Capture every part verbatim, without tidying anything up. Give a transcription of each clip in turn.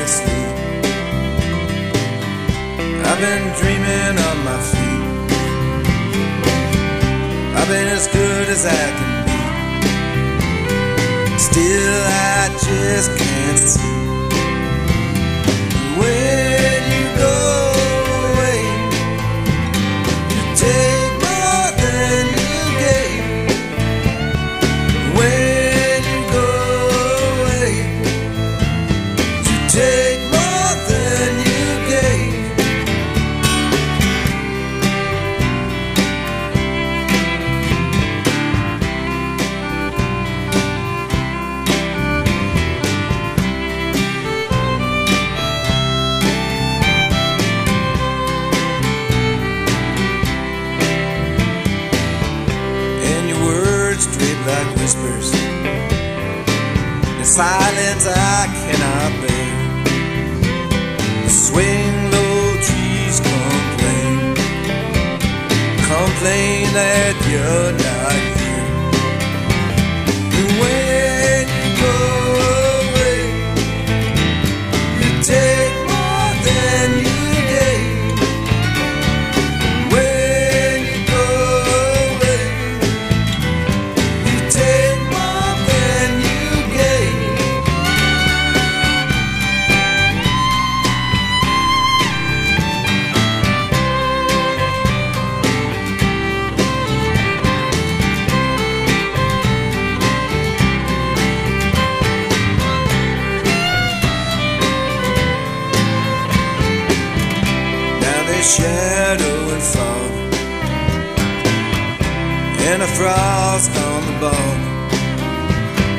can't sleep. I've been dreaming on my feet. I've been as good as I can be. Still I just can't see. When you go away, you take more than you gave. When you go away, you take more than you gave. Straight like whispers, in silence I cannot bear. The swing low trees complain, complain that you're not here. And when you go away, you take more than you gave. When you go away, take more than you gave. Now there's shadow and fog, and a frost on the bog.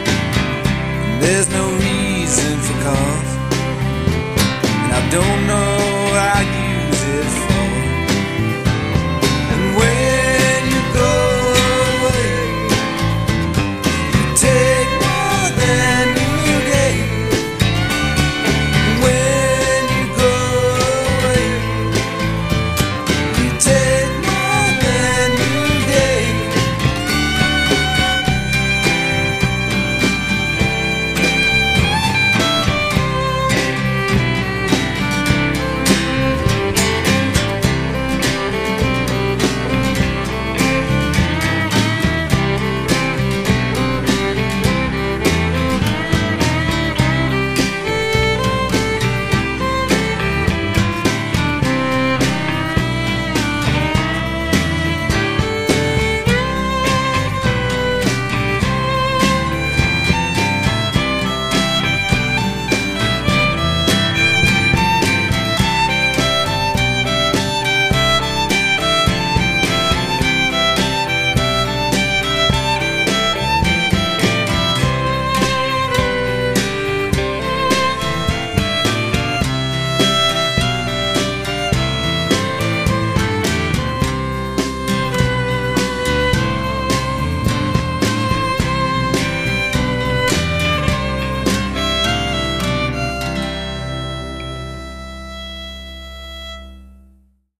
There's no reason for cause, and I don't know